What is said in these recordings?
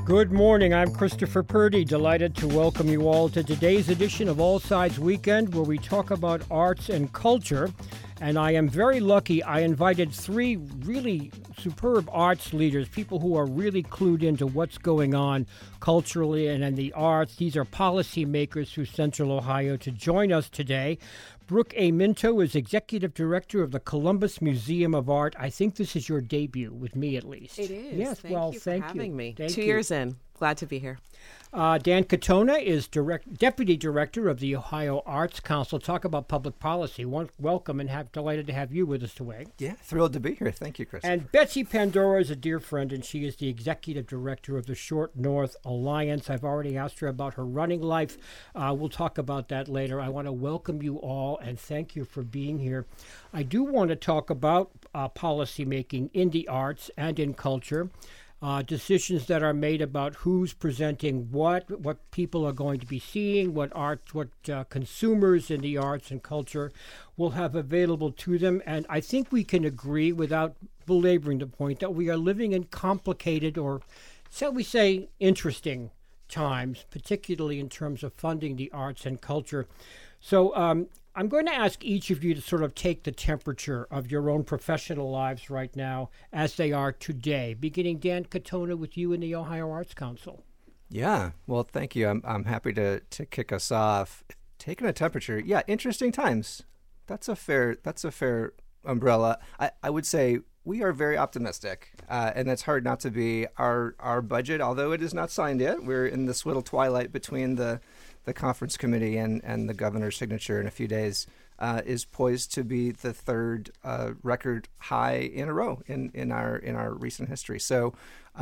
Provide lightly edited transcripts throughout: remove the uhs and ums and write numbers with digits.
Good morning. I'm Christopher Purdy, delighted to welcome you all to today's edition of All Sides Weekend, where we talk about arts and culture. And I am very lucky. I invited three really superb arts leaders, people who are really clued into what's going on culturally and in the arts. These are policymakers through Central Ohio to join us today. Brooke A. Minto is Executive Director of the Columbus Museum of Art. I think this is your debut, with me at least. It is. Yes, thank you for having me. Thank 2 you. years in. Glad to be here. Dan Katona is Deputy Director of the Ohio Arts Council. Talk about public policy. Welcome, and delighted to have you with us today. Yeah, thrilled to be here. Thank you, Chris. And Betsy Pandora is a dear friend, and she is the Executive Director of the Short North Alliance. I've already asked her about her running life. We'll talk about that later. I want to welcome you all and thank you for being here. I do want to talk about policy making in the arts and in culture. Decisions that are made about who's presenting what people are going to be seeing, what consumers in the arts and culture will have available to them. And I think we can agree, without belaboring the point, that we are living in complicated, or shall we say interesting times, particularly in terms of funding the arts and culture. So I'm going to ask each of you to sort of take the temperature of your own professional lives right now as they are today, beginning, Dan Katona, with you in the Ohio Arts Council. Yeah, well, thank you. I'm happy to kick us off. Taking a temperature, yeah, interesting times. That's a fair umbrella. I would say we are very optimistic, and that's hard not to be. Our budget, although it is not signed yet, we're in this little twilight between the conference committee and the governor's signature in a few days, is poised to be the third record high in a row in our recent history. So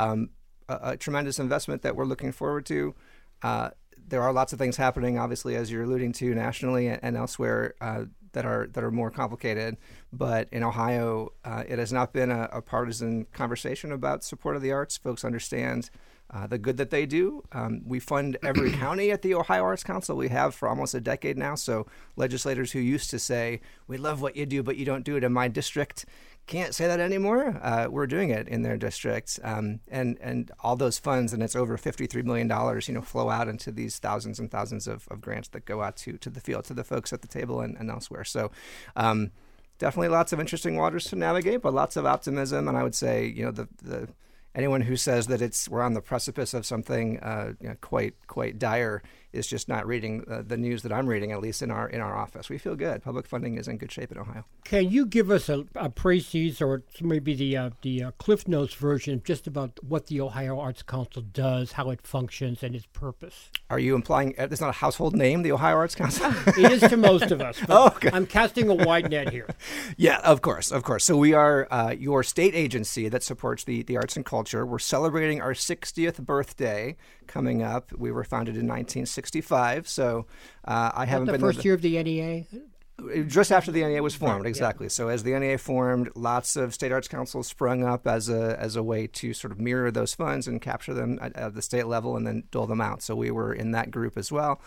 a tremendous investment that we're looking forward to. There are lots of things happening, obviously, as you're alluding to, nationally and elsewhere, that are more complicated. But in Ohio, it has not been a partisan conversation about support of the arts. Folks understand the good that they do. We fund every county at the Ohio Arts Council. We have for almost a decade now. So legislators who used to say, we love what you do, but you don't do it in my district, can't say that anymore. We're doing it in their districts. And all those funds, and it's over $53 million, flow out into these thousands and thousands of grants that go out to the field, to the folks at the table and elsewhere. So definitely lots of interesting waters to navigate, but lots of optimism. And I would say, the anyone who says that we're on the precipice of something quite dire is just not reading the news that I'm reading, at least in our office. We feel good. Public funding is in good shape in Ohio. Can you give us a précis, or maybe the Cliff Notes version, just about what the Ohio Arts Council does, how it functions, and its purpose? Are you implying it's not a household name, the Ohio Arts Council? It is to most of us. Oh, okay. I'm casting a wide net here. Yeah, of course. So we are your state agency that supports the arts and culture. We're celebrating our 60th birthday coming up. We were founded in 1965, so I haven't been the first year of the NEA? Just after the NEA was formed, right, exactly. Yeah. So as the NEA formed, lots of state arts councils sprung up as a way to sort of mirror those funds and capture them at the state level and then dole them out. So we were in that group as well.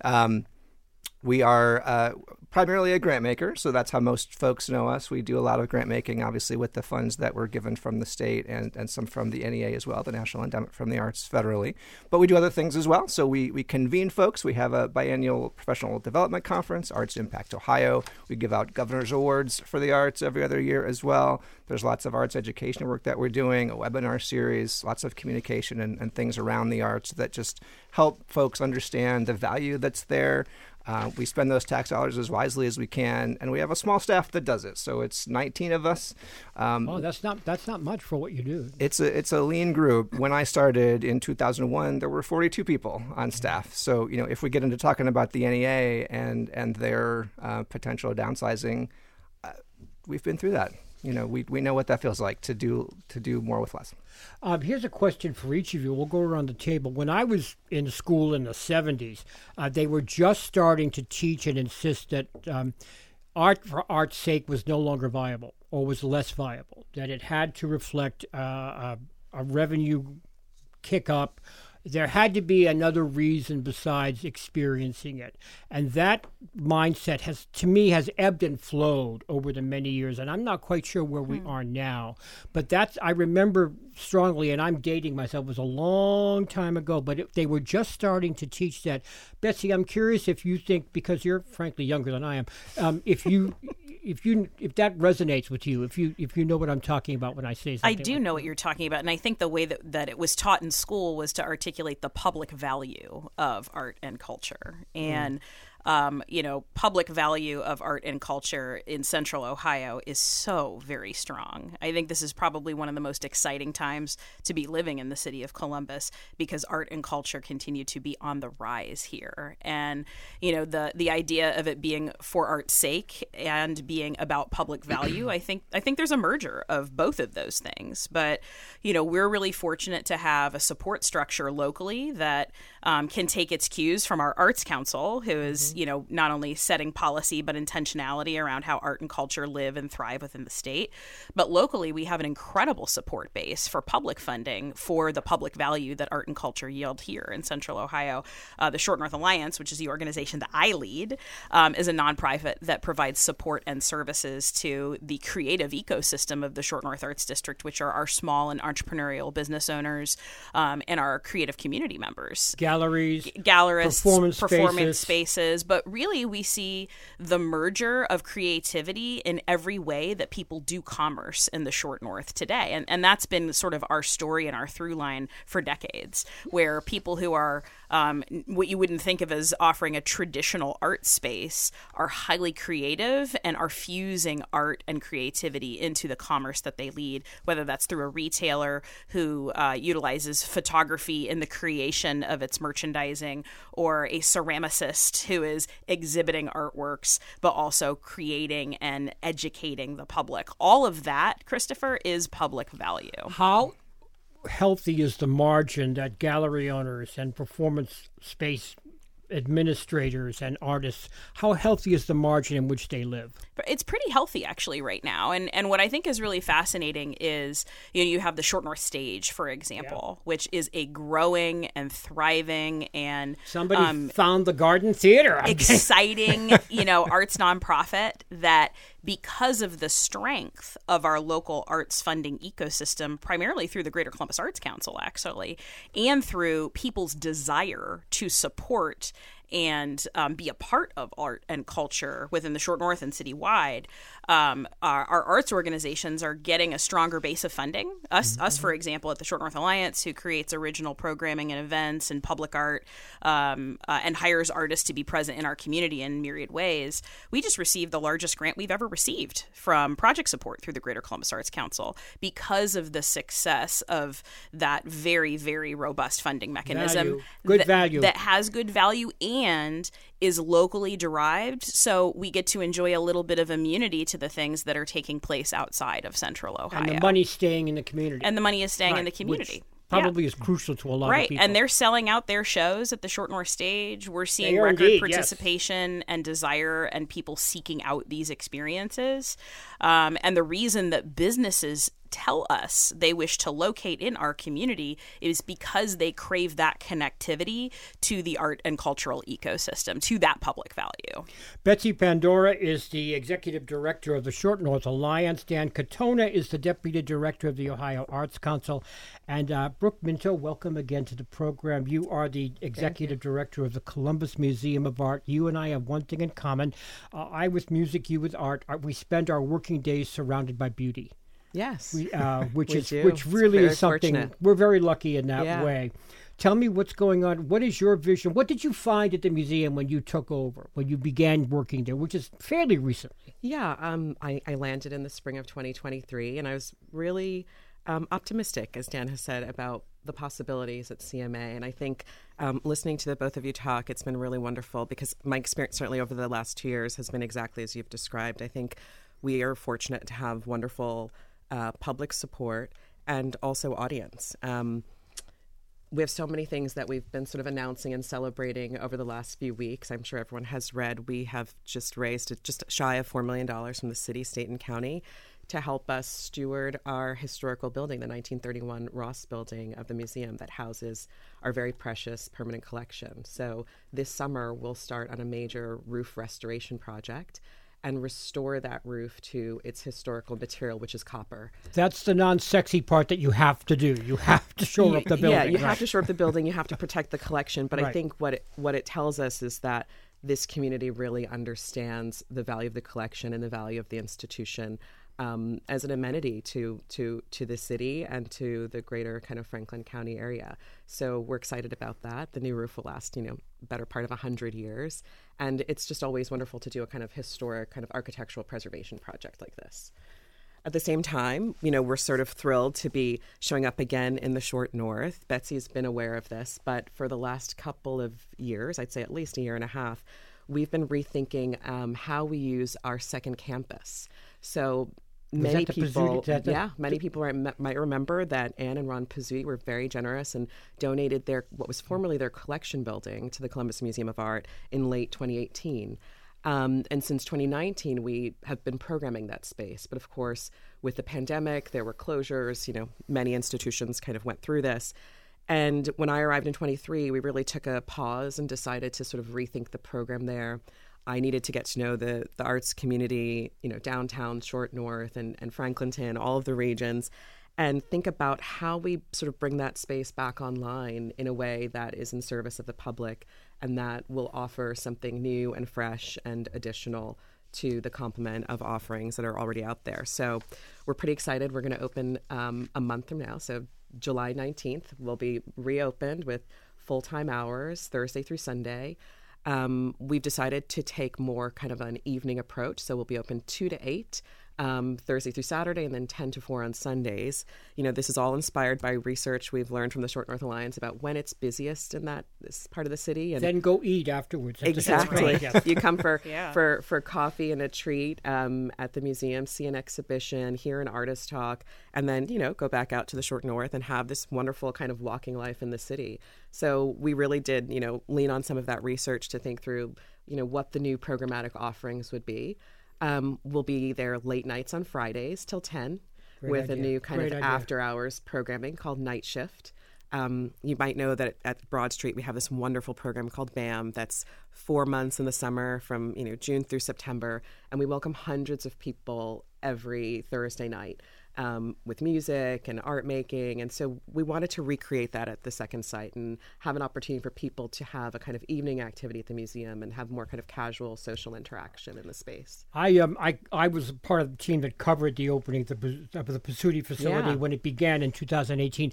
We are primarily a grant maker, so that's how most folks know us. We do a lot of grant making, obviously, with the funds that were given from the state and some from the NEA as well, the National Endowment for the Arts federally. But we do other things as well. So we convene folks. We have a biennial professional development conference, Arts Impact Ohio. We give out governor's awards for the arts every other year as well. There's lots of arts education work that we're doing, a webinar series, lots of communication and things around the arts that just help folks understand the value that's there. We spend those tax dollars as wisely as we can, and we have a small staff that does it. So it's 19 of us. That's not much for what you do. It's a lean group. When I started in 2001, there were 42 people on staff. So if we get into talking about the NEA and their potential downsizing, we've been through that. We know what that feels like to do more with less. Here's a question for each of you. We'll go around the table. When I was in school in the 70s, they were just starting to teach and insist that art for art's sake was no longer viable or was less viable, that it had to reflect a revenue kick up, there had to be another reason besides experiencing it. And that mindset has ebbed and flowed over the many years. And I'm not quite sure where we are now. But I remember strongly, and I'm dating myself, it was a long time ago, but they were just starting to teach that. Betsy, I'm curious if you think, because you're frankly younger than I am, if that resonates with you, if you know what I'm talking about when I say something. I do know what you're talking about, and I think the way that it was taught in school was to articulate the public value of art and culture. And public value of art and culture in Central Ohio is so very strong. I think this is probably one of the most exciting times to be living in the city of Columbus, because art and culture continue to be on the rise here. And, the idea of it being for art's sake and being about public value, I think there's a merger of both of those things. But, we're really fortunate to have a support structure locally that can take its cues from our Arts Council, who is, not only setting policy, but intentionality around how art and culture live and thrive within the state. But locally, we have an incredible support base for public funding for the public value that art and culture yield here in Central Ohio. The Short North Alliance, which is the organization that I lead, is a nonprofit that provides support and services to the creative ecosystem of the Short North Arts District, which are our small and entrepreneurial business owners and our creative community members. Gallerists, performance spaces. But really, we see the merger of creativity in every way that people do commerce in the Short North today. And that's been sort of our story and our through line for decades, where people who are what you wouldn't think of as offering a traditional art space are highly creative and are fusing art and creativity into the commerce that they lead, whether that's through a retailer who utilizes photography in the creation of its merchandising, or a ceramicist who is exhibiting artworks, but also creating and educating the public. All of that, Christopher, is public value. How healthy is the margin that gallery owners and performance space administrators and artists, how healthy is the margin in which they live? It's pretty healthy, actually, right now. And what I think is really fascinating is, you have the Short North Stage, for example, which is a growing and thriving and somebody found the Garden Theater. Exciting, arts nonprofit that, because of the strength of our local arts funding ecosystem, primarily through the Greater Columbus Arts Council, actually, and through people's desire to support and be a part of art and culture within the Short North and citywide, our arts organizations are getting a stronger base of funding. Us, for example, at the Short North Alliance, who creates original programming and events and public art and hires artists to be present in our community in myriad ways. We just received the largest grant we've ever received from project support through the Greater Columbus Arts Council because of the success of that very, very robust funding mechanism. Value. That has good value and is locally derived, so we get to enjoy a little bit of immunity to the things that are taking place outside of Central Ohio. And the money's staying in the community. And the money is staying in the community. Which probably is crucial to a lot of people. And they're selling out their shows at the Short North Stage. We're seeing record participation and desire and people seeking out these experiences. And the reason that businesses tell us they wish to locate in our community is because they crave that connectivity to the art and cultural ecosystem, to that public value. Betsy Pandora is the executive director of the Short North Alliance. Dan Katona is the deputy director of the Ohio Arts Council. And Brooke Minto, welcome again to the program. You are the executive director of the Columbus Museum of Art. You and I have one thing in common. I with music, you with art. We spend our working days surrounded by beauty. Yes, which really is something fortunate. We're very lucky in that way. Tell me what's going on. What is your vision? What did you find at the museum when you took over, when you began working there, which is fairly recently? Yeah, I landed in the spring of 2023, and I was really optimistic, as Dan has said, about the possibilities at CMA. And I think listening to the both of you talk, it's been really wonderful because my experience certainly over the last 2 years has been exactly as you've described. I think we are fortunate to have wonderful public support and also audience. We have so many things that we've been sort of announcing and celebrating over the last few weeks. I'm sure everyone has read. We have just raised just shy of $4 million from the city, state, and county to help us steward our historical building, the 1931 Ross building of the museum that houses our very precious permanent collection. So this summer, we'll start on a major roof restoration project and restore that roof to its historical material, which is copper. That's the non-sexy part that you have to do. You have to shore up the building. Yeah, you right. have to shore up the building. You have to protect the collection. But Right. I think what it tells us is that this community really understands the value of the collection and the value of the institution as an amenity to the city and to the greater kind of Franklin County area. So we're excited about that. The new roof will last, better part of 100 years. And it's just always wonderful to do a kind of historic kind of architectural preservation project like this. At the same time, we're sort of thrilled to be showing up again in the Short North. Betsy's been aware of this, but for the last couple of years, I'd say at least a year and a half, we've been rethinking how we use our second campus. So many people might remember that Anne and Ron Pizzuti were very generous and donated what was formerly their collection building to the Columbus Museum of Art in late 2018. And since 2019, we have been programming that space. But of course, with the pandemic, there were closures. Many institutions kind of went through this. And when I arrived in 23, we really took a pause and decided to sort of rethink the program there. I needed to get to know the arts community, downtown, Short North, and Franklinton, all of the regions, and think about how we sort of bring that space back online in a way that is in service of the public and that will offer something new and fresh and additional to the complement of offerings that are already out there. So we're pretty excited. We're going to open a month from now. So July 19th, we'll be reopened with full-time hours, Thursday through Sunday. We've decided to take more kind of an evening approach. So we'll be open 2 to 8. Thursday through Saturday, and then 10 to 4 on Sundays. This is all inspired by research we've learned from the Short North Alliance about when it's busiest in this part of the city. And then go eat afterwards. Exactly. Yes. You come for coffee and a treat at the museum, see an exhibition, hear an artist talk, and then, go back out to the Short North and have this wonderful kind of walking life in the city. So we really did, lean on some of that research to think through, what the new programmatic offerings would be. We'll be there late nights on Fridays till 10 with a new kind of after-hours programming called Night Shift. You might know that at Broad Street we have this wonderful program called BAM that's 4 months in the summer from June through September, and we welcome hundreds of people every Thursday night with music and art making. And so we wanted to recreate that at the second site and have an opportunity for people to have a kind of evening activity at the museum and have more kind of casual social interaction in the space. I was part of the team that covered the opening of the Pizzuti facility when it began in 2018.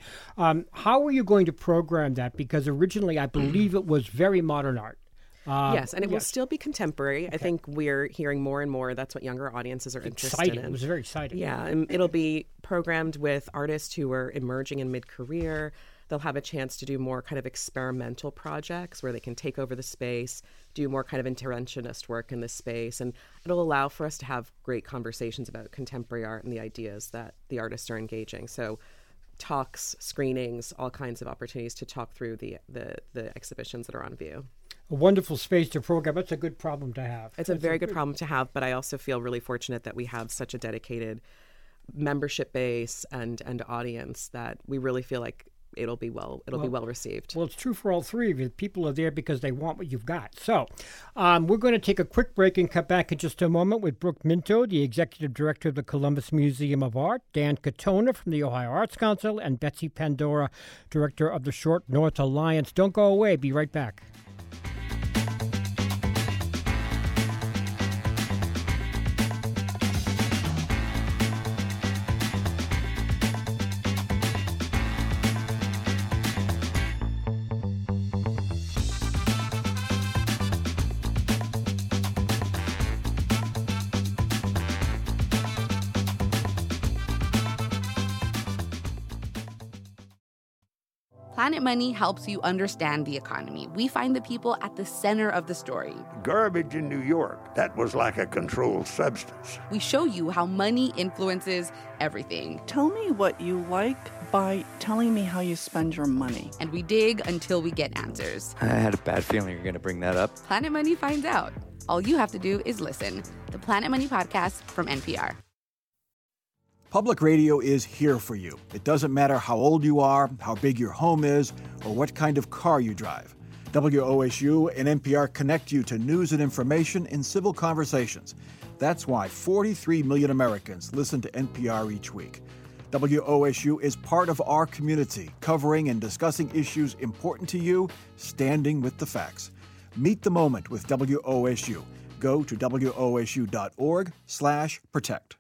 How are you going to program that? Because originally I believe it was very modern art. Yes, and it will still be contemporary. Okay. I think we're hearing more and more that's what younger audiences are interested in. It was very exciting. Yeah, and it'll be programmed with artists who are emerging in mid-career. They'll have a chance to do more kind of experimental projects where they can take over the space, do more kind of interventionist work in the space, and it'll allow for us to have great conversations about contemporary art and the ideas that the artists are engaging. So talks, screenings, all kinds of opportunities to talk through the exhibitions that are on view. A wonderful space to program. That's a good problem to have. It's a very good problem to have, but I also feel really fortunate that we have such a dedicated membership base and audience that we really feel like it'll be well received. Well, it's true for all three of you. People are there because they want what you've got. So we're going to take a quick break and come back in just a moment with Brooke Minto, the Executive Director of the Columbus Museum of Art, Dan Katona from the Ohio Arts Council, and Betsy Pandora, Director of the Short North Alliance. Don't go away. Be right back. Planet Money helps you understand the economy. We find the people at the center of the story. Garbage in New York, that was like a controlled substance. We show you how money influences everything. Tell me what you like by telling me how you spend your money. And we dig until we get answers. I had a bad feeling you're going to bring that up. Planet Money finds out. All you have to do is listen. The Planet Money Podcast from NPR. Public radio is here for you. It doesn't matter how old you are, how big your home is, or what kind of car you drive. WOSU and NPR connect you to news and information in civil conversations. That's why 43 million Americans listen to NPR each week. WOSU is part of our community, covering and discussing issues important to you, standing with the facts. Meet the moment with WOSU. Go to wosu.org/protect.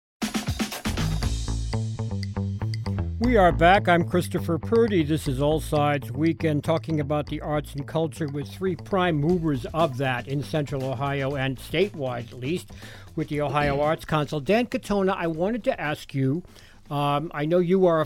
We are back. I'm Christopher Purdy. This is All Sides Weekend, talking about the arts and culture with three prime movers of that in Central Ohio and statewide, at least, with the Ohio Arts Council. Dan Katona, I wanted to ask you, I know you are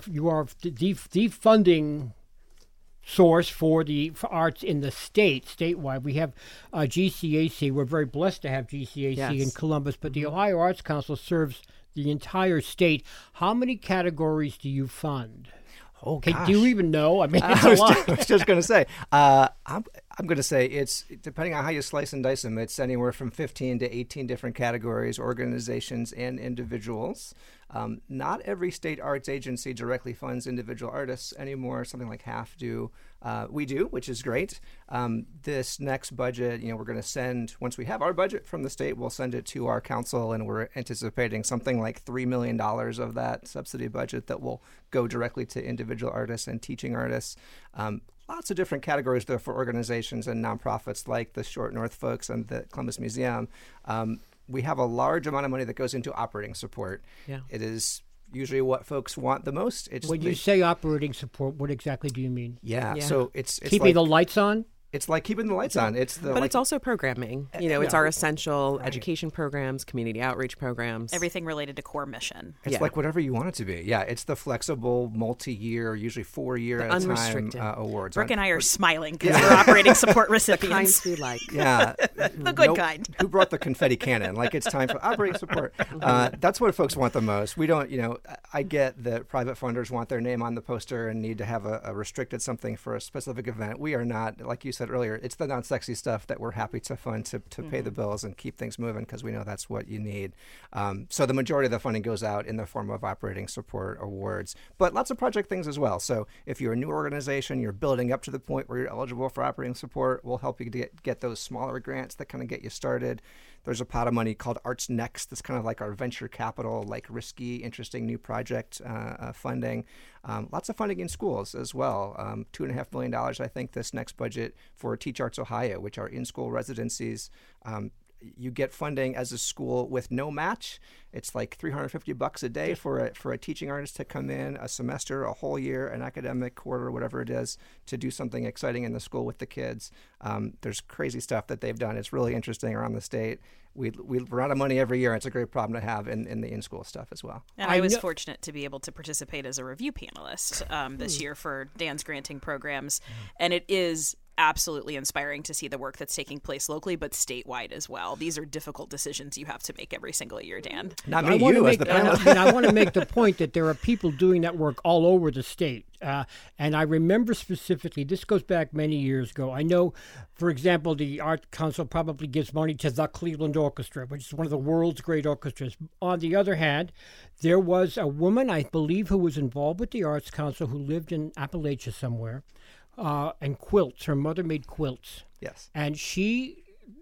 the funding source for arts in the statewide. We have GCAC. We're very blessed to have GCAC in Columbus, but the Ohio Arts Council serves the entire state. How many categories do you fund? Oh, gosh. Do you even know? I mean, it's a lot. I was just going to say, I'm going to say it's, depending on how you slice and dice them, it's anywhere from 15 to 18 different categories, organizations, and individuals. Not every state arts agency directly funds individual artists anymore. Something like half do. We do, which is great. This next budget, we're going to send, once we have our budget from the state, we'll send it to our council, and we're anticipating something like $3 million of that subsidy budget that will go directly to individual artists and teaching artists. Lots of different categories there for organizations and nonprofits like the Short North folks and the Columbus Museum. We have a large amount of money that goes into operating support. Yeah. It is usually what folks want the most. When you say operating support, what exactly do you mean? Yeah. So it's keeping like the lights on? It's like keeping the lights on. It's also programming. It's our essential education programs, community outreach programs. Everything related to core mission. It's like whatever you want it to be. Yeah, it's the flexible, multi-year, usually 4-year at a time awards. Brooke and I are smiling because we're operating support recipients. The kinds we like. Yeah. The good kind. Who brought the confetti cannon? Like, it's time for operating support. That's what folks want the most. We don't, I get that private funders want their name on the poster and need to have a restricted something for a specific event. We are not, like you said earlier, it's the non-sexy stuff that we're happy to fund to pay the bills and keep things moving, because we know that's what you need. So the majority of the funding goes out in the form of operating support awards, but lots of project things as well. So if you're a new organization, you're building up to the point where you're eligible for operating support, we'll help you get those smaller grants that kind of get you started. There's a pot of money called Arts Next. That's kind of like our venture capital, like risky, interesting new project funding. Lots of funding in schools as well. $2.5 million, I think, this next budget for Teach Arts Ohio, which are in-school residencies. You get funding as a school with no match. It's like $350 a day for a teaching artist to come in a semester, a whole year, an academic quarter, whatever it is, to do something exciting in the school with the kids. There's crazy stuff that they've done. It's really interesting around the state. We run out of money every year. It's a great problem to have in the in-school stuff as well. And I was fortunate to be able to participate as a review panelist this year for Dan's granting programs. And it is absolutely inspiring to see the work that's taking place locally, but statewide as well. These are difficult decisions you have to make every single year, Dan. Not me, you as the panelist. I want to make the point that there are people doing that work all over the state. And I remember specifically, this goes back many years ago. I know, for example, the Art Council probably gives money to the Cleveland Orchestra, which is one of the world's great orchestras. On the other hand, there was a woman, I believe, who was involved with the Arts Council who lived in Appalachia somewhere, and quilts. Her mother made quilts. Yes. And she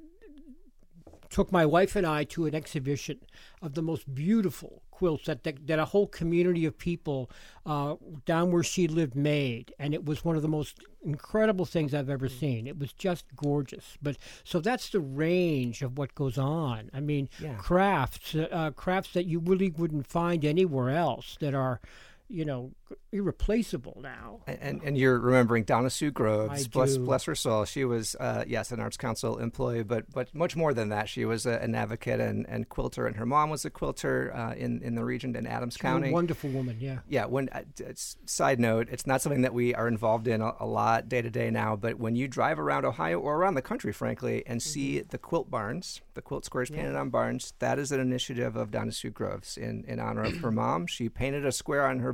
took my wife and I to an exhibition of the most beautiful quilts that a whole community of people down where she lived made. And it was one of the most incredible things I've ever seen. It was just gorgeous. So that's the range of what goes on. I mean, crafts that you really wouldn't find anywhere else that are, irreplaceable now. And you're remembering Donna Sue Groves, I bless her soul. She was, an Arts Council employee, but much more than that. She was an advocate and quilter, and her mom was a quilter in the region in Adams County. A wonderful woman, yeah. Yeah, side note, it's not something that we are involved in a lot day to day now, but when you drive around Ohio or around the country, frankly, and see the quilt barns, the quilt squares painted on barns, that is an initiative of Donna Sue Groves in honor of her mom. She painted a square on her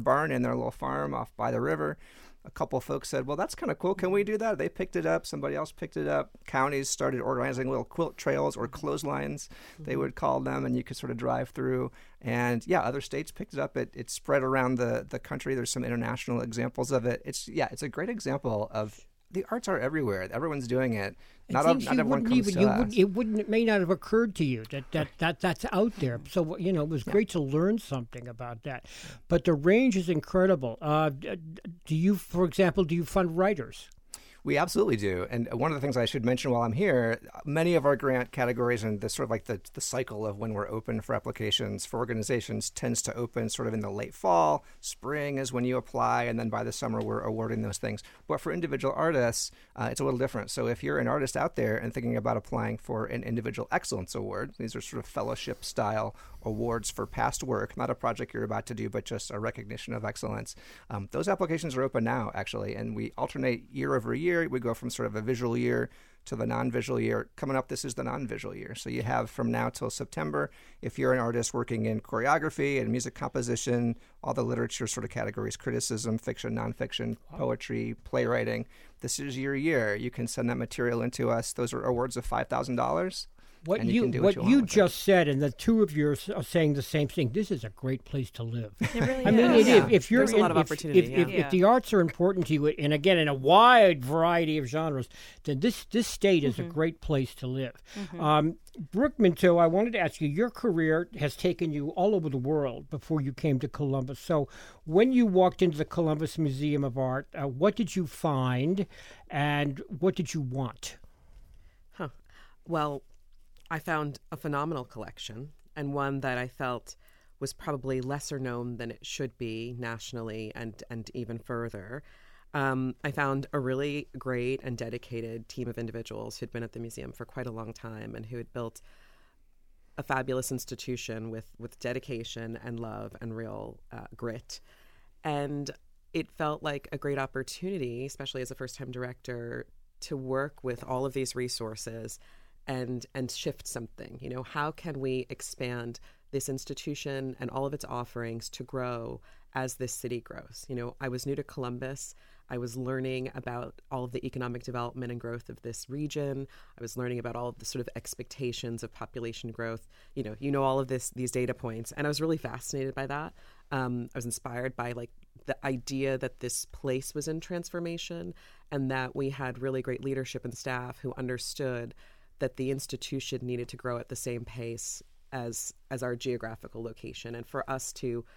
barn in their little farm off by the river. A couple folks said, well, that's kind of cool. Can we do that? They picked it up. Somebody else picked it up. Counties started organizing little quilt trails or clotheslines, they would call them, and you could sort of drive through. And yeah, other states picked it up. It spread around the country. There's some international examples of it. It's a great example of the arts are everywhere. Everyone's doing it. Not everyone comes to us. It may not have occurred to you that's out there. So it was great to learn something about that. But the range is incredible. Do you fund writers? We absolutely do. And one of the things I should mention while I'm here, many of our grant categories and the sort of like the cycle of when we're open for applications for organizations tends to open sort of in the late fall. Spring is when you apply, and then by the summer we're awarding those things. But for individual artists, it's a little different. So if you're an artist out there and thinking about applying for an Individual Excellence Award, these are sort of fellowship style awards for past work, not a project you're about to do, but just a recognition of excellence. Those applications are open now, actually, and we alternate year over year. We go from sort of a visual year to the non-visual year. Coming up, this is the non-visual year. So you have from now till September, if you're an artist working in choreography and music composition, all the literature sort of categories, criticism, fiction, nonfiction, poetry, playwriting, this is your year. You can send that material into us. Those are awards of $5,000. What you just said, and the two of you are saying the same thing. This is a great place to live. It really is. I mean, if you're there's a lot of opportunity. If the arts are important to you, and again in a wide variety of genres, then this state is a great place to live. Brooke Minto, I wanted to ask you. Your career has taken you all over the world before you came to Columbus. So, when you walked into the Columbus Museum of Art, what did you find, and what did you want? Well, I found a phenomenal collection, and one that I felt was probably lesser known than it should be nationally and even further. I found a really great and dedicated team of individuals who'd been at the museum for quite a long time and who had built a fabulous institution with dedication and love and real grit. And it felt like a great opportunity, especially as a first-time director, to work with all of these resources and shift something. How can we expand this institution and all of its offerings to grow as this city grows? I was new to Columbus. I was learning about all of the economic development and growth of this region. I was learning about all of the sort of expectations of population growth. All of these data points, and I was really fascinated by that. I was inspired by the idea that this place was in transformation, and that we had really great leadership and staff who understood that the institution needed to grow at the same pace as our geographical location. And for us to,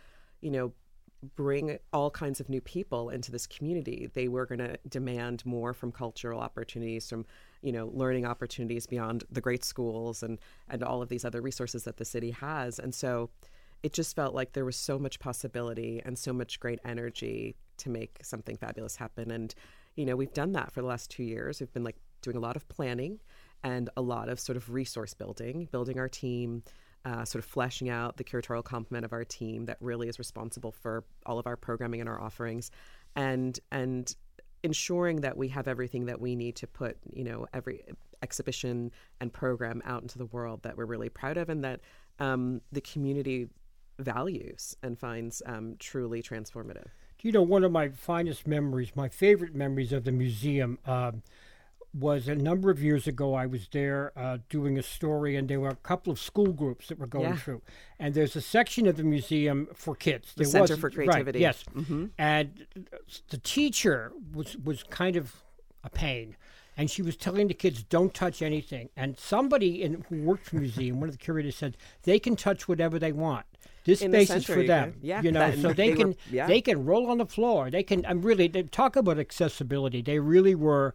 bring all kinds of new people into this community, they were going to demand more from cultural opportunities, from, learning opportunities beyond the great schools and all of these other resources that the city has. And so it just felt like there was so much possibility and so much great energy to make something fabulous happen. And, we've done that for the last 2 years. We've been doing a lot of planning and a lot of sort of resource building our team, sort of fleshing out the curatorial complement of our team that really is responsible for all of our programming and our offerings, and ensuring that we have everything that we need to put, every exhibition and program out into the world that we're really proud of, and that the community values and finds truly transformative. One of my finest memories, my favorite memories of the museum, was a number of years ago. I was there doing a story, and there were a couple of school groups that were going through. And there's a section of the museum for kids. The Center for Creativity. Right, yes. And the teacher was kind of a pain. And she was telling the kids, don't touch anything. And somebody who worked for the museum, one of the curators, said, they can touch whatever they want. This space is for them, so they can roll on the floor. They can. They talk about accessibility. They really were,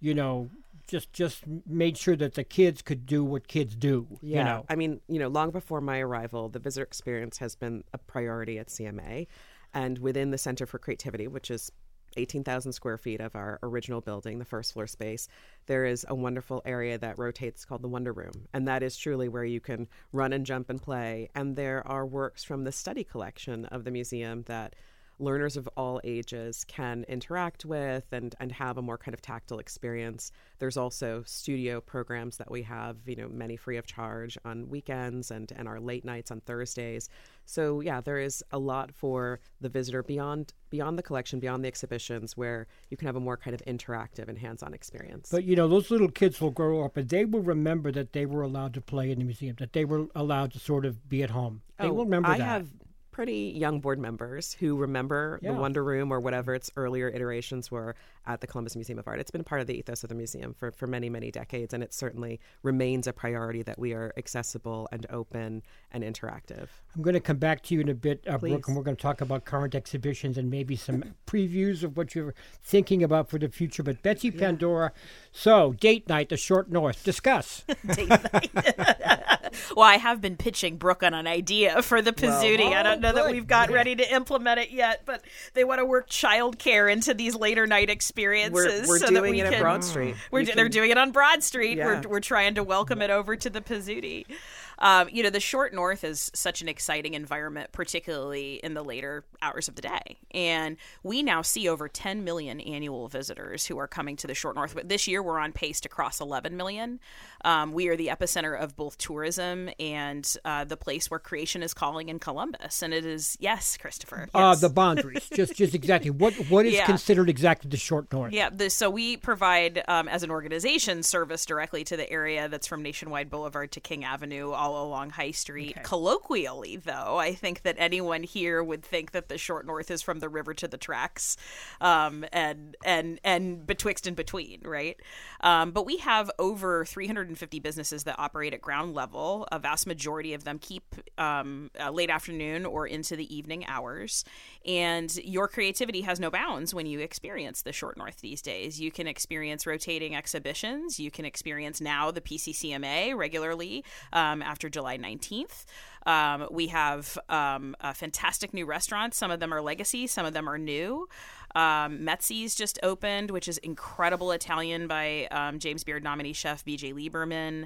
just made sure that the kids could do what kids do. Yeah, long before my arrival, the visitor experience has been a priority at CMA, and within the Center for Creativity, which is 18,000 square feet of our original building, the first floor space, there is a wonderful area that rotates called the Wonder Room. And that is truly where you can run and jump and play. And there are works from the study collection of the museum that learners of all ages can interact with and have a more kind of tactile experience. There's also studio programs that we have, many free of charge on weekends and our late nights on Thursdays. So yeah, there is a lot for the visitor beyond the collection, beyond the exhibitions, where you can have a more kind of interactive and hands-on experience. But those little kids will grow up and they will remember that they were allowed to play in the museum, that they were allowed to sort of be at home. They will remember that. I have pretty young board members who remember the Wonder Room or whatever its earlier iterations were at the Columbus Museum of Art. It's been part of the ethos of the museum for many, many decades, and it certainly remains a priority that we are accessible and open and interactive. I'm going to come back to you in a bit, Brooke, and we're going to talk about current exhibitions and maybe some previews of what you're thinking about for the future. But Betsy Pandora, so date night, the Short North. Discuss. Date night. Well, I have been pitching Brooke on an idea for the Pizzuti. I don't know that we've got ready to implement it yet, but they want to work childcare into these later night experiences. We're so doing that it at Broad Street. They're doing it on Broad Street. Yeah. We're trying to welcome it over to the Pizzuti. The Short North is such an exciting environment, particularly in the later hours of the day. And we now see over 10 million annual visitors who are coming to the Short North. But this year, we're on pace to cross 11 million. We are the epicenter of both tourism and the place where creation is calling in Columbus. And it is, yes, Christopher. Yes. The boundaries, just exactly. What is considered exactly the Short North? Yeah, so we provide, as an organization, service directly to the area that's from Nationwide Boulevard to King Avenue, all along High Street. Okay. Colloquially, though, I think that anyone here would think that the Short North is from the river to the tracks, and betwixt and between, right? But we have over 350 businesses that operate at ground level. A vast majority of them keep late afternoon or into the evening hours. And your creativity has no bounds when you experience the Short North these days. You can experience rotating exhibitions. You can experience now the PCCMA regularly after July 19th. We have fantastic new restaurants. Some of them are legacy. Some of them are new. Metzi's just opened, which is incredible Italian by James Beard nominee chef BJ Lieberman.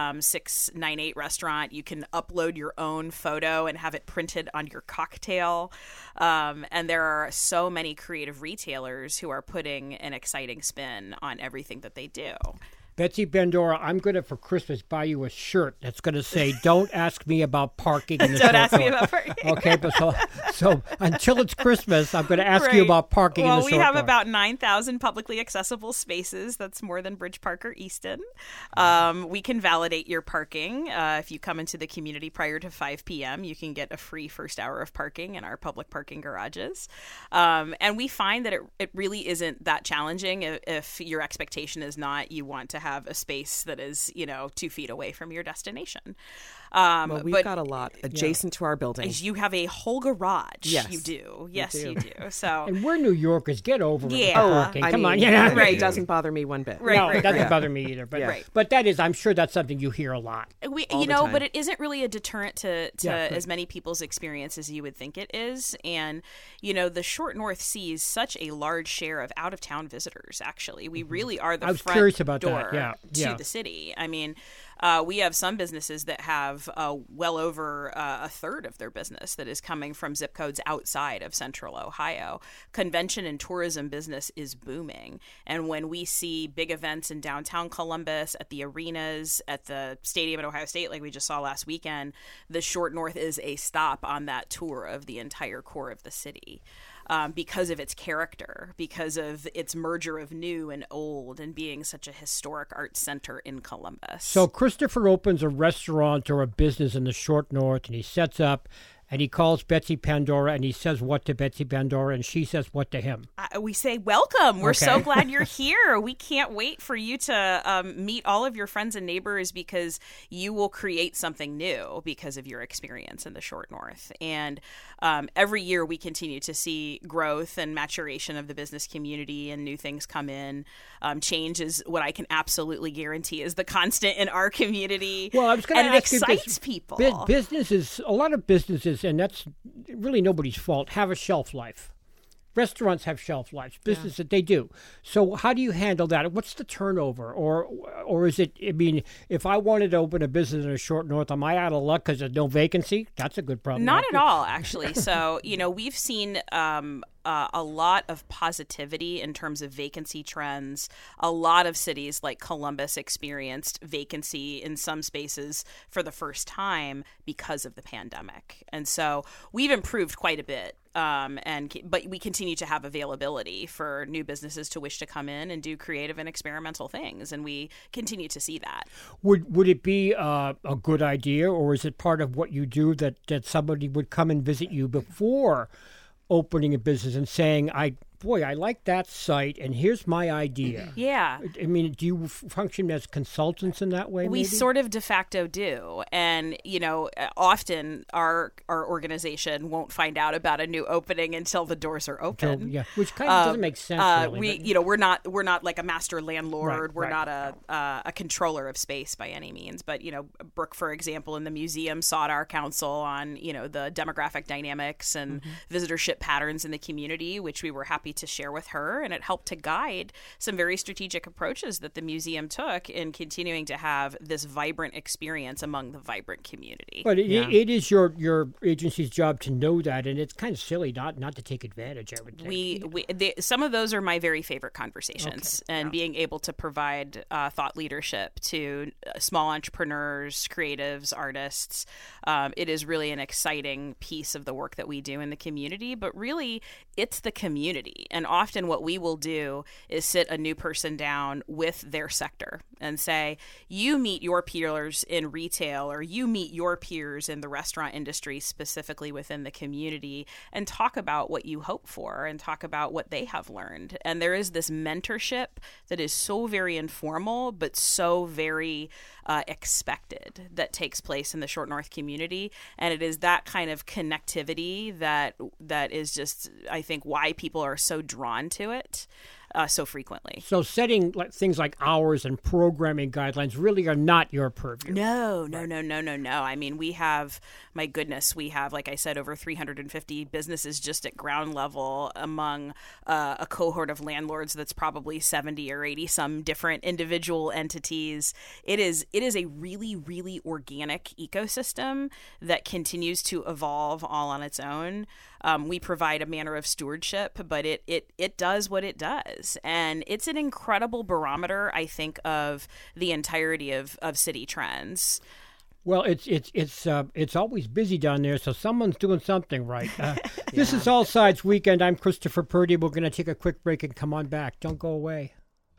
698 restaurant. You can upload your own photo and have it printed on your cocktail. And there are so many creative retailers who are putting an exciting spin on everything that they do. Betsy Pandora, I'm going to, for Christmas, buy you a shirt that's going to say, "Don't ask me about parking in the Short North." Don't ask me about parking. Okay, but so until it's Christmas, I'm going to ask you about parking in the Short North. Well, we have about 9,000 publicly accessible spaces. That's more than Bridge Park or Easton. We can validate your parking. If you come into the community prior to 5 p.m., you can get a free first hour of parking in our public parking garages. And we find that it really isn't that challenging if your expectation is not you want to have a space that is, 2 feet away from your destination. Well, we've got a lot adjacent to our building. You have a whole garage. Yes. You do. Yes, you do. So, and we're New Yorkers. Get over it. Yeah. Parking. Come on. Right. It doesn't bother me one bit. No, it doesn't bother me either. But but that is, I'm sure that's something you hear a lot. But it isn't really a deterrent to as many people's experience as you would think it is. And, the Short North sees such a large share of out-of-town visitors, actually. We really are the front door to the city. I mean, we have some businesses that have well over a third of their business that is coming from zip codes outside of Central Ohio. Convention and tourism business is booming. And when we see big events in downtown Columbus, at the arenas, at the stadium at Ohio State, like we just saw last weekend, the Short North is a stop on that tour of the entire core of the city. Because of its character, because of its merger of new and old, and being such a historic art center in Columbus. So Christopher opens a restaurant or a business in the Short North, and he sets up, and he calls Betsy Pandora, and he says what to Betsy Pandora, and she says what to him? We say, welcome. We're so glad you're here. We can't wait for you to meet all of your friends and neighbors, because you will create something new because of your experience in the Short North. And every year we continue to see growth and maturation of the business community, and new things come in. Change is what I can absolutely guarantee is the constant in our community. Well, I was going to ask you, it excites people. Businesses, a lot of businesses, and that's really nobody's fault, have a shelf life. restaurants have shelf lives, businesses they do. So how do you handle that? What's the turnover, or is it? I mean, if I wanted to open a business in a short north, am I out of luck because there's no vacancy? That's a good problem. Not at all, actually. So we've seen a lot of positivity in terms of vacancy trends. A lot of cities like Columbus experienced vacancy in some spaces for the first time because of the pandemic. And so we've improved quite a bit. But we continue to have availability for new businesses to wish to come in and do creative and experimental things, and we continue to see that. Would it be a good idea, or is it part of what you do that somebody would come and visit you before opening a business and saying, I like that site, and here's my idea? Yeah. I mean, do you function as consultants in that way? We maybe? sort of de facto do. And, often our organization won't find out about a new opening until the doors are open. Which kind of doesn't make sense, really. We're not like a master landlord. Right, we're not a controller of space by any means. But, Brooke, for example, in the museum sought our counsel on, the demographic dynamics and visitorship patterns in the community, which we were happy to share with her, and it helped to guide some very strategic approaches that the museum took in continuing to have this vibrant experience among the vibrant community. But it is your agency's job to know that, and it's kind of silly not to take advantage of it. Some of those are my very favorite conversations, and being able to provide thought leadership to small entrepreneurs, creatives, artists. It is really an exciting piece of the work that we do in the community, but really it's the community. And often what we will do is sit a new person down with their sector and say, you meet your peers in retail, or you meet your peers in the restaurant industry, specifically within the community, and talk about what you hope for and talk about what they have learned. And there is this mentorship that is so very informal, but so very expected that takes place in the Short North community. And it is that kind of connectivity that is just, I think, why people are so drawn to it so frequently. So setting things like hours and programming guidelines really are not your purview. No. I mean, we have, like I said, over 350 businesses just at ground level among a cohort of landlords that's probably 70 or 80 some different individual entities. It is a really, really organic ecosystem that continues to evolve all on its own. We provide a manner of stewardship, but it does what it does. And it's an incredible barometer, I think, of the entirety of city trends. Well, it's always busy down there, so someone's doing something right. This is All Sides Weekend. I'm Christopher Purdy. We're going to take a quick break and come on back. Don't go away.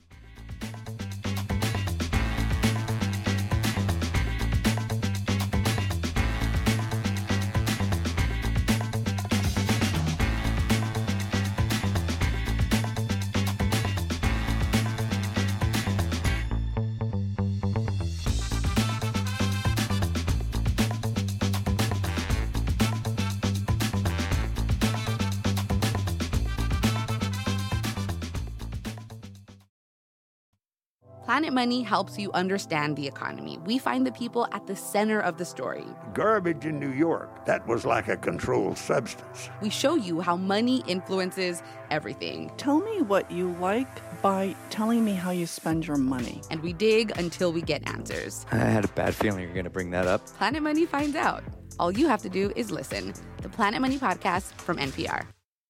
Planet Money helps you understand the economy. We find the people at the center of the story. Garbage in New York, that was like a controlled substance. We show you how money influences everything. Tell me what you like by telling me how you spend your money. And we dig until we get answers. I had a bad feeling you were going to bring that up. Planet Money finds out. All you have to do is listen. The Planet Money Podcast from NPR.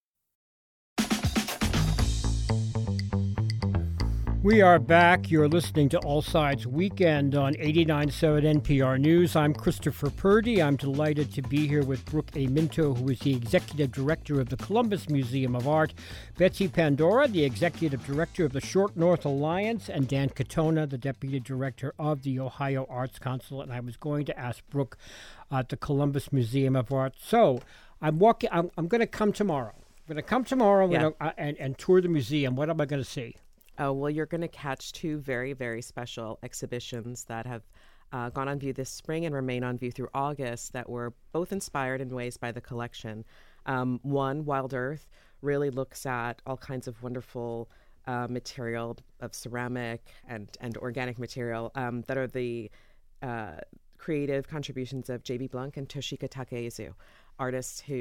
We are back. You're listening to All Sides Weekend on 89.7 NPR News. I'm Christopher Purdy. I'm delighted to be here with Brooke A. Minto, who is the Executive Director of the Columbus Museum of Art, Betsy Pandora, the Executive Director of the Short North Alliance, and Dan Katona, the Deputy Director of the Ohio Arts Council. And I was going to ask Brooke at the Columbus Museum of Art. So I'm going to come tomorrow. I'm going to come tomorrow and tour the museum. What am I going to see? Oh, well, you're going to catch two very, very special exhibitions that have gone on view this spring and remain on view through August that were both inspired in ways by the collection. One, Wild Earth, really looks at all kinds of wonderful material of ceramic and organic material that are the creative contributions of J.B. Blunk and Toshika Takezu, artists who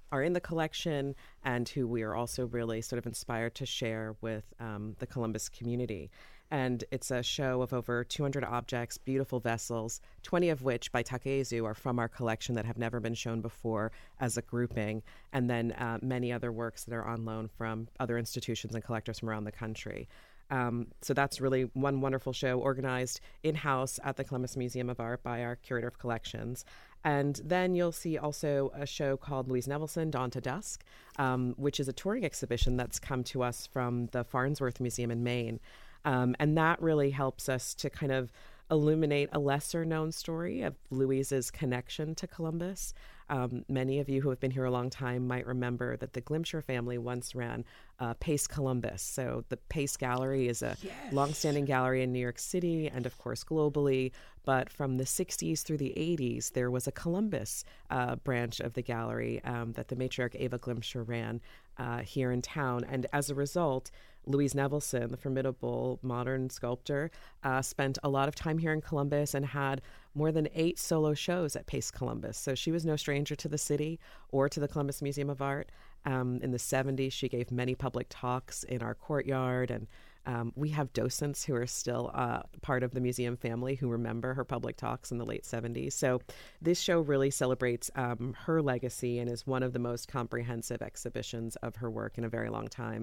are in the collection and who we are also really sort of inspired to share with the Columbus community. And it's a show of over 200 objects, beautiful vessels, 20 of which by Takeizu are from our collection that have never been shown before as a grouping, and then many other works that are on loan from other institutions and collectors from around the country. So that's really one wonderful show organized in-house at the Columbus Museum of Art by our curator of collections. And then you'll see also a show called Louise Nevelson, Dawn to Dusk, which is a touring exhibition that's come to us from the Farnsworth Museum in Maine. And that really helps us to kind of illuminate a lesser-known story of Louise's connection to Columbus. Many of you who have been here a long time might remember that the Glimcher family once ran Pace Columbus. So the Pace Gallery is a longstanding gallery in New York City and, of course, globally. But from the 60s through the 80s, there was a Columbus branch of the gallery that the matriarch Ava Glimcher ran here in town. And as a result, Louise Nevelson, the formidable modern sculptor, spent a lot of time here in Columbus and had more than 8 solo shows at Pace Columbus. So she was no stranger to the city or to the Columbus Museum of Art. In the 70s, she gave many public talks in our courtyard, and we have docents who are still part of the museum family who remember her public talks in the late 70s. So this show really celebrates her legacy and is one of the most comprehensive exhibitions of her work in a very long time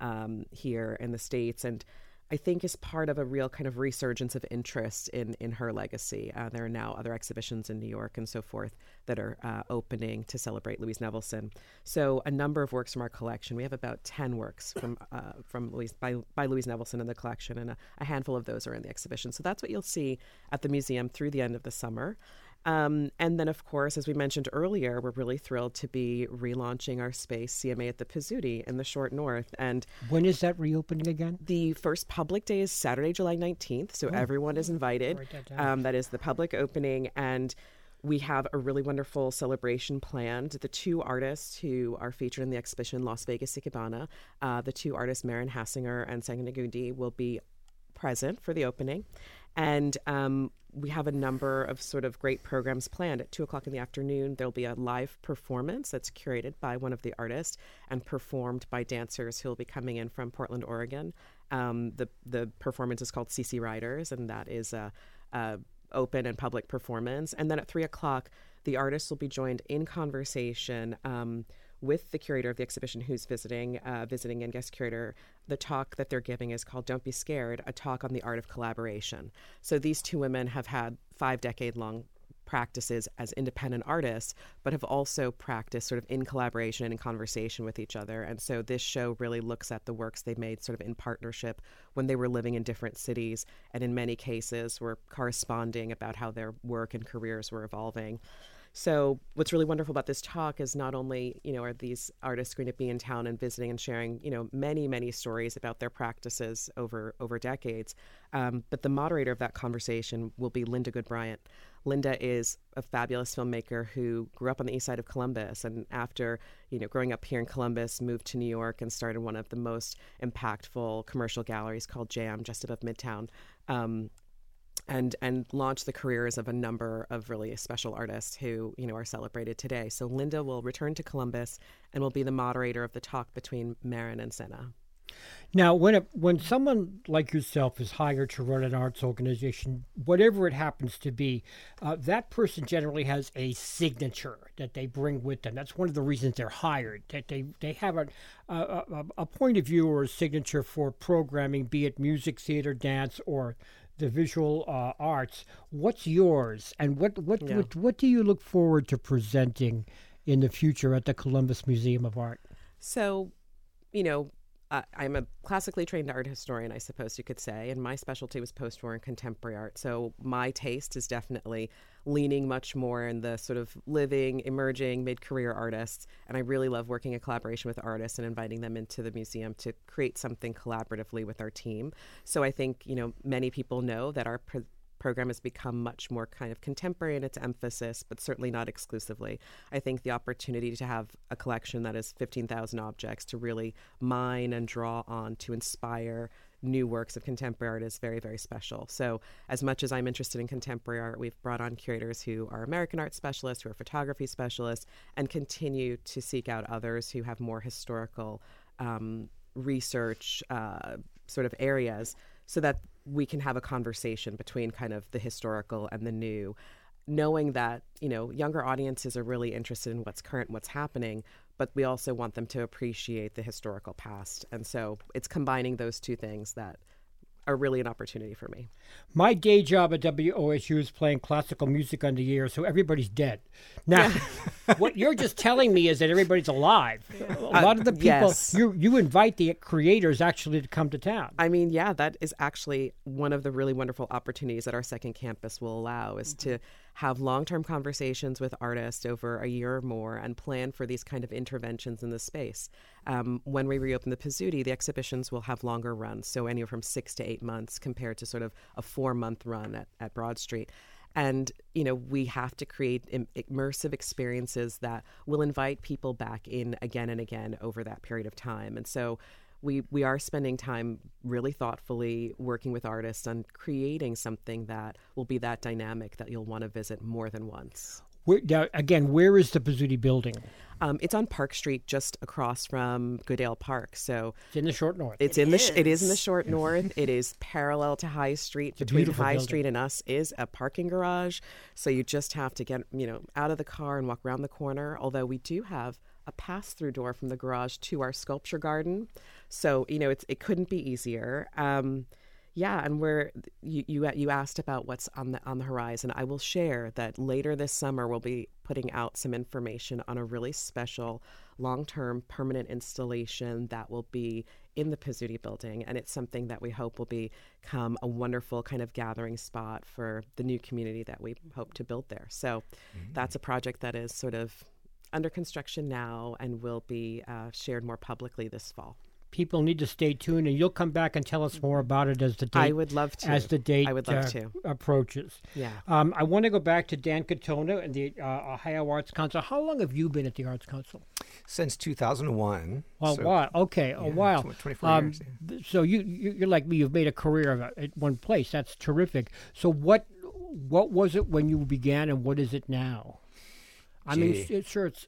here in the States. And I think is part of a real kind of resurgence of interest in her legacy. There are now other exhibitions in New York and so forth that are opening to celebrate Louise Nevelson. So a number of works from our collection. We have about 10 works from Louise by Louise Nevelson in the collection, and a handful of those are in the exhibition. So that's what you'll see at the museum through the end of the summer. And then, of course, as we mentioned earlier, we're really thrilled to be relaunching our space, CMA at the Pizzuti in the Short North. And when is that reopening again? The first public day is Saturday, July 19th, so everyone is invited. That is the public opening, and we have a really wonderful celebration planned. The 2 artists who are featured in the exhibition, Las Vegas Ikebana, the 2 artists, Maren Hassinger and Senga Nagundi, will be present for the opening. And we have a number of sort of great programs planned. At 2:00 in the afternoon, there'll be a live performance that's curated by one of the artists and performed by dancers who will be coming in from Portland, Oregon. The performance is called CC Riders, and that is a open and public performance. And then at 3:00, the artists will be joined in conversation with the curator of the exhibition who's visiting and guest curator. The talk that they're giving is called Don't Be Scared, a talk on the art of collaboration. So these 2 women have had 5-decade-long practices as independent artists, but have also practiced sort of in collaboration and in conversation with each other. And so this show really looks at the works they made sort of in partnership when they were living in different cities, and in many cases were corresponding about how their work and careers were evolving. So what's really wonderful about this talk is not only, are these artists going to be in town and visiting and sharing, many, many stories about their practices over decades, but the moderator of that conversation will be Linda Goodbryant. Linda is a fabulous filmmaker who grew up on the east side of Columbus, and after, growing up here in Columbus, moved to New York and started one of the most impactful commercial galleries called Jam, just above Midtown. And launched the careers of a number of really special artists who, are celebrated today. So Linda will return to Columbus and will be the moderator of the talk between Maren and Senna. Now, when someone like yourself is hired to run an arts organization, whatever it happens to be, that person generally has a signature that they bring with them. That's one of the reasons they're hired, that they have a point of view or a signature for programming, be it music, theater, dance, or the visual arts. What's yours, and what do you look forward to presenting in the future at the Columbus Museum of Art? So, I'm a classically trained art historian, I suppose you could say, and my specialty was post-war and contemporary art. So my taste is definitely leaning much more in the sort of living, emerging, mid-career artists. And I really love working in collaboration with artists and inviting them into the museum to create something collaboratively with our team. So I think, many people know that our program has become much more kind of contemporary in its emphasis, but certainly not exclusively. I think the opportunity to have a collection that is 15,000 objects to really mine and draw on to inspire new works of contemporary art is very, very special. So as much as I'm interested in contemporary art, we've brought on curators who are American art specialists, who are photography specialists, and continue to seek out others who have more historical research sort of areas, so that we can have a conversation between kind of the historical and the new, knowing that, younger audiences are really interested in what's current, what's happening, but we also want them to appreciate the historical past. And so it's combining those two things that are really an opportunity for me. My day job at WOSU is playing classical music on the air, so everybody's dead. Now, what you're just telling me is that everybody's alive. A lot of the people, yes. you invite the creators actually to come to town. I mean, yeah, that is actually one of the really wonderful opportunities that our second campus will allow, is to have long-term conversations with artists over a year or more and plan for these kind of interventions in the space. When we reopen the Pizzuti, the exhibitions will have longer runs, so anywhere from 6 to 8 months compared to sort of a 4-month run at Broad Street. And, we have to create immersive experiences that will invite people back in again and again over that period of time. And so we are spending time really thoughtfully working with artists on creating something that will be that dynamic that you'll want to visit more than once. Where is the Pizzuti building? It's on Park Street, just across from Goodale Park. So it's in the Short North. It is in the Short North. It is parallel to High Street. Between High Street and us is a parking garage. So you just have to get out of the car and walk around the corner. Although we do have a pass-through door from the garage to our sculpture garden, so it couldn't be easier. And you asked about what's on the horizon. I will share that later this summer we'll be putting out some information on a really special long-term permanent installation that will be in the Pizzuti building, and it's something that we hope will become a wonderful kind of gathering spot for the new community that we hope to build there. So that's a project that is sort of under construction now and will be shared more publicly this fall. People need to stay tuned, and you'll come back and tell us more about it as the date. I would love to. As the date I would love to. Approaches. Yeah. I want to go back to Dan Katona and the Ohio Arts Council. How long have you been at the Arts Council? Since 2001. Well, wow. Okay, a while. 24 years. Yeah. So you're like me. You've made a career of it at one place. That's terrific. So what was it when you began, and what is it now? I mean, it's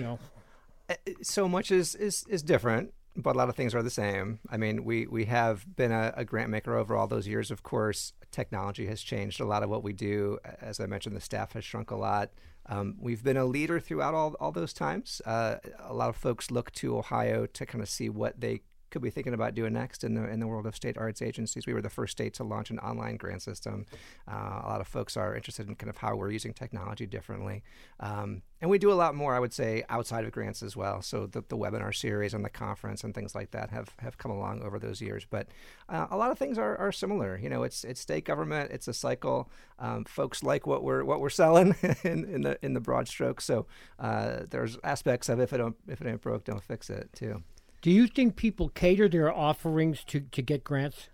so much is different, but a lot of things are the same. I mean, we have been a grant maker over all those years. Of course, technology has changed a lot of what we do. As I mentioned, the staff has shrunk a lot. We've been a leader throughout all those times. A lot of folks look to Ohio to kind of see what they could be thinking about doing next in the world of state arts agencies. We were the first state to launch an online grant system. A lot of folks are interested in kind of how we're using technology differently. And we do a lot more, I would say, outside of grants as well. So the webinar series and the conference and things like that have come along over those years. But a lot of things are similar. It's state government. It's a cycle. Folks like what we're selling in the broad strokes. So there's aspects of if it ain't broke, don't fix it too. Do you think people cater their offerings to get grants?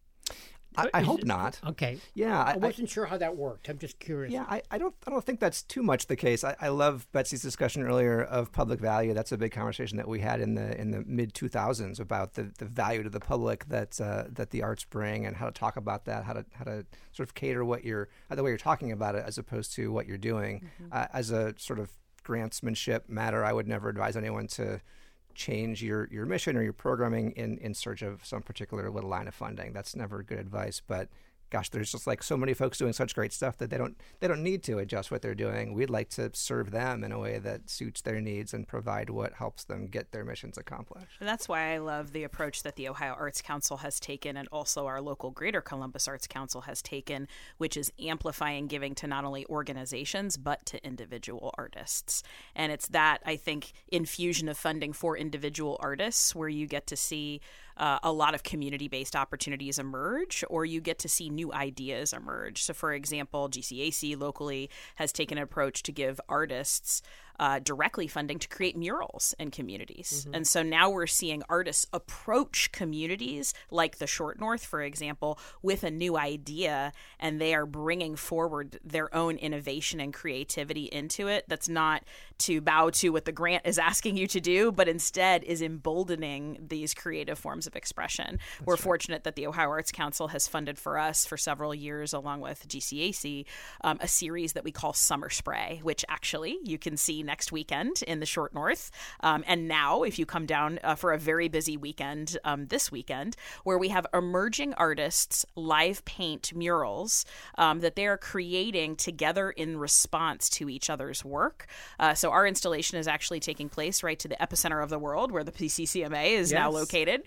I hope not. Okay. Yeah. I wasn't sure how that worked. I'm just curious. Yeah, I don't think that's too much the case. I love Betsy's discussion earlier of public value. That's a big conversation that we had in the mid 2000s about the value to the public that the arts bring, and how to talk about that, how to sort of cater the way you're talking about it as opposed to what you're doing. As a sort of grantsmanship matter, I would never advise anyone to change your mission or your programming in search of some particular little line of funding. That's never good advice. But gosh, there's just like so many folks doing such great stuff that they don't need to adjust what they're doing. We'd like to serve them in a way that suits their needs and provide what helps them get their missions accomplished. And that's why I love the approach that the Ohio Arts Council has taken, and also our local Greater Columbus Arts Council has taken, which is amplifying giving to not only organizations but to individual artists. And it's that, I think, infusion of funding for individual artists where you get to see a lot of community-based opportunities emerge, or you get to see new ideas emerge. So, for example, GCAC locally has taken an approach to give artists directly funding to create murals in communities. And so now we're seeing artists approach communities like the Short North, for example, with a new idea, and they are bringing forward their own innovation and creativity into it. That's not to bow to what the grant is asking you to do, but instead is emboldening these creative forms of expression. We're fortunate that the Ohio Arts Council has funded for us for several years, along with GCAC, a series that we call Summer Spray, which actually you can see next weekend in the Short North. And now, if you come down for a very busy weekend this weekend, where we have emerging artists live paint murals that they are creating together in response to each other's work. So our installation is actually taking place right to the epicenter of the world, where the PCCMA is now located,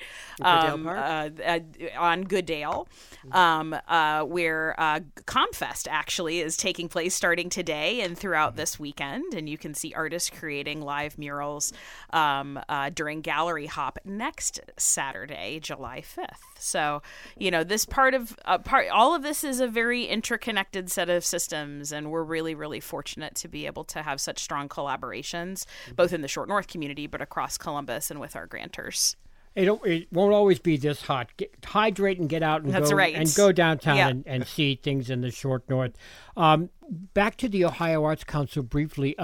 on Goodale, where ComFest actually is taking place starting today and throughout this weekend. And you can see artists creating live murals during Gallery Hop next Saturday, July 5th. So, this all of this is a very interconnected set of systems, and we're really, really fortunate to be able to have such strong collaborations, both in the Short North community, but across Columbus and with our grantors. It won't always be this hot. Hydrate and get out and go downtown and see things in the Short North. Back to the Ohio Arts Council briefly.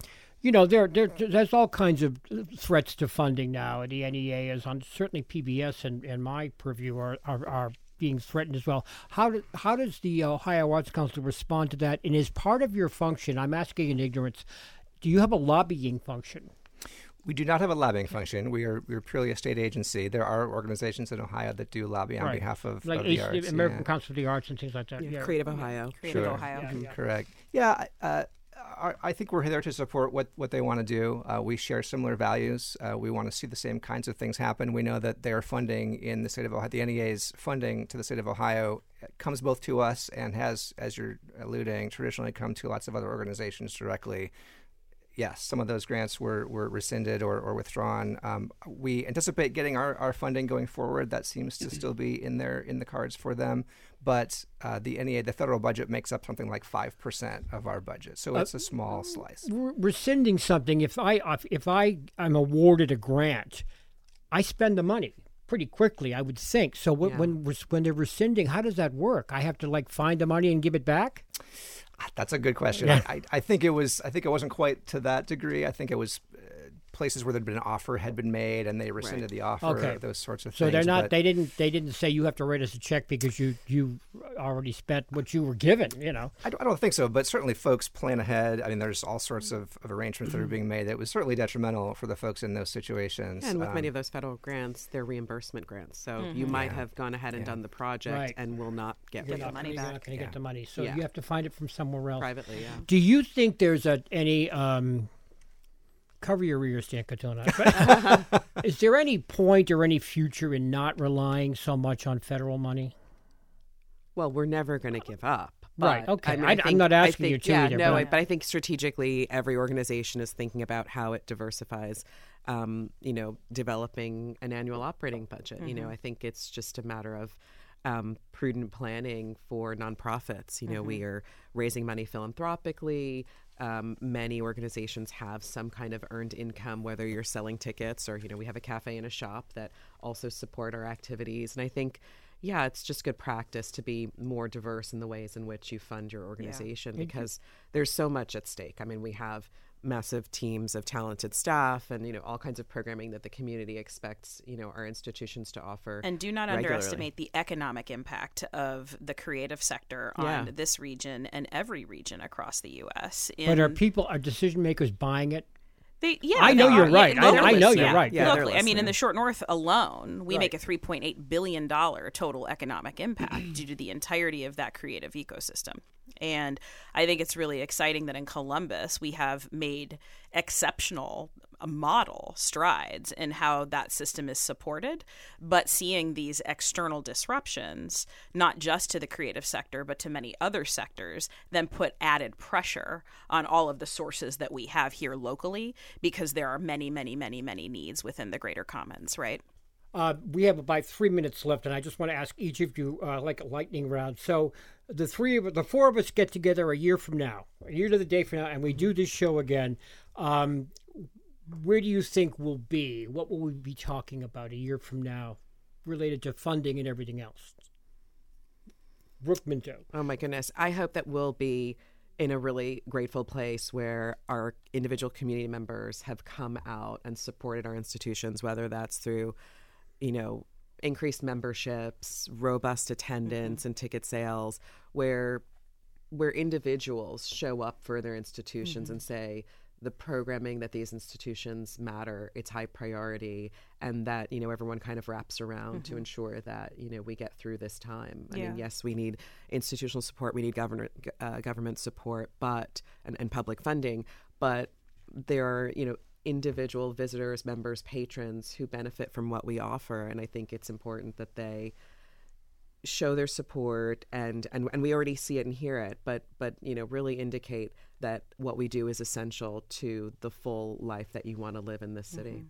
There's all kinds of threats to funding now. The NEA is on, certainly PBS and my purview are being threatened as well. How does the Ohio Arts Council respond to that? And as part of your function, I'm asking in ignorance, do you have a lobbying function? We do not have a lobbying function. We're purely a state agency. There are organizations in Ohio that do lobby on behalf of the arts. American Council of the Arts and things like that. Yeah. Creative Ohio. Correct. Yeah, I think we're there to support what they want to do. We share similar values. We want to see the same kinds of things happen. We know that their funding in the state of Ohio, the NEA's funding to the state of Ohio, comes both to us and has, as you're alluding, traditionally come to lots of other organizations directly. Yes, some of those grants were rescinded or withdrawn. We anticipate getting our funding going forward. That seems to still be in the cards for them. But the NEA, the federal budget, makes up something like 5% of our budget, so it's a small slice. Rescinding something, if I'm awarded a grant, I spend the money pretty quickly, I would think. So when they're rescinding, how does that work? I have to find the money and give it back? That's a good question. Yeah. I think it wasn't quite to that degree. I think it was places where there'd been an offer had been made and they rescinded the offer. Those sorts of things. So they're not. They didn't say you have to write us a check because you already spent what you were given. I don't think so. But certainly, folks plan ahead. I mean, there's all sorts of arrangements that are being made that was certainly detrimental for the folks in those situations. And with many of those federal grants, they're reimbursement grants. So you might have gone ahead and done the project and will not get the money back. You're not going to get the money. So you have to find it from somewhere else. Privately, yeah. Do you think there's any cover your ears, Dan Katona. Is there any point or any future in not relying so much on federal money? Well, we're never going to give up. Right. Okay. I'm not asking you to either. But I think strategically, every organization is thinking about how it diversifies. Developing an annual operating budget. I think it's just a matter of prudent planning for nonprofits. We are raising money philanthropically. Many organizations have some kind of earned income, whether you're selling tickets or, we have a cafe and a shop that also support our activities. And I think, it's just good practice to be more diverse in the ways in which you fund your organization because there's so much at stake. I mean, we have massive teams of talented staff and, all kinds of programming that the community expects, our institutions to offer. And do not underestimate the economic impact of the creative sector on this region and every region across the U.S. But are decision makers buying it? I know you're right. I know you're right. Locally, I mean, in the Short North alone, we make a $3.8 billion total economic impact due to the entirety of that creative ecosystem. And I think it's really exciting that in Columbus, we have made exceptional model strides in how that system is supported, but seeing these external disruptions, not just to the creative sector, but to many other sectors, then put added pressure on all of the sources that we have here locally, because there are many, many, many, many needs within the Greater Commons, right? We have about 3 minutes left, and I just want to ask each of you like a lightning round. So the four of us get together a year from now, a year to the day from now, and we do this show again. Where do you think we'll be? What will we be talking about a year from now related to funding and everything else? Brooke Minto. Oh, my goodness. I hope that we'll be in a really grateful place where our individual community members have come out and supported our institutions, whether that's through, increased memberships, robust attendance and ticket sales, where individuals show up for their institutions and say, the programming that these institutions matter, it's high priority, and that, everyone kind of wraps around to ensure that, we get through this time. I mean, yes, we need institutional support, we need government support, and public funding, but there are, individual visitors, members, patrons who benefit from what we offer, and I think it's important that they show their support and we already see it and hear it, but really indicate that what we do is essential to the full life that you want to live in this city.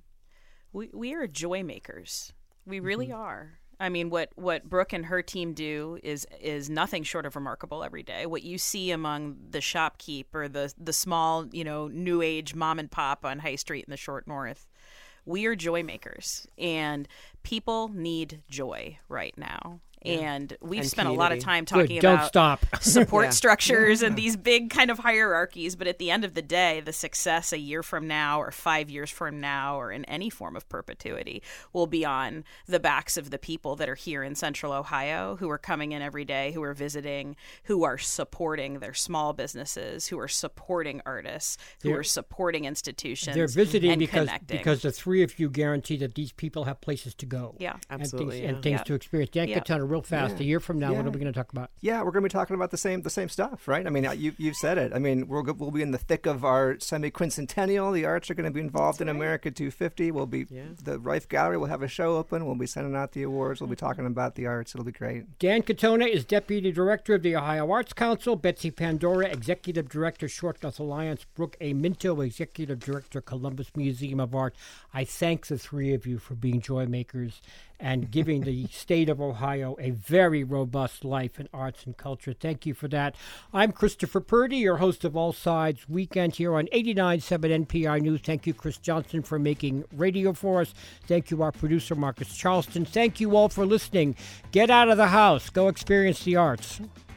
We are joy makers. We really are. I mean, what Brooke and her team do is nothing short of remarkable every day. What you see among the shopkeep or the small, new age mom and pop on High Street in the Short North, we are joy makers, and people need joy right now. And we've spent a lot of time talking about support structures and these big kind of hierarchies. But at the end of the day, the success a year from now or 5 years from now or in any form of perpetuity will be on the backs of the people that are here in Central Ohio, who are coming in every day, who are visiting, who are supporting their small businesses, who are supporting artists, who are supporting institutions. They're visiting and because the three of you guarantee that these people have places to go. Yeah, absolutely. And things to experience. Dan Katona, real fast, a year from now, what are we going to talk about? Yeah, we're going to be talking about the same stuff, right? I mean, you've said it. I mean, we'll be in the thick of our semi-quincentennial. The arts are going to be involved in America 250. We'll be the Rife Gallery will have a show open. We'll be sending out the awards. We'll be talking about the arts. It'll be great. Dan Katona is Deputy Director of the Ohio Arts Council. Betsy Pandora, Executive Director, Short North Alliance. Brooke A. Minto, Executive Director, Columbus Museum of Art. I thank the three of you for being joy makers and giving the state of Ohio a very robust life in arts and culture. Thank you for that. I'm Christopher Purdy, your host of All Sides Weekend here on 89.7 NPR News. Thank you, Chris Johnson, for making radio for us. Thank you, our producer, Marcus Charleston. Thank you all for listening. Get out of the house. Go experience the arts.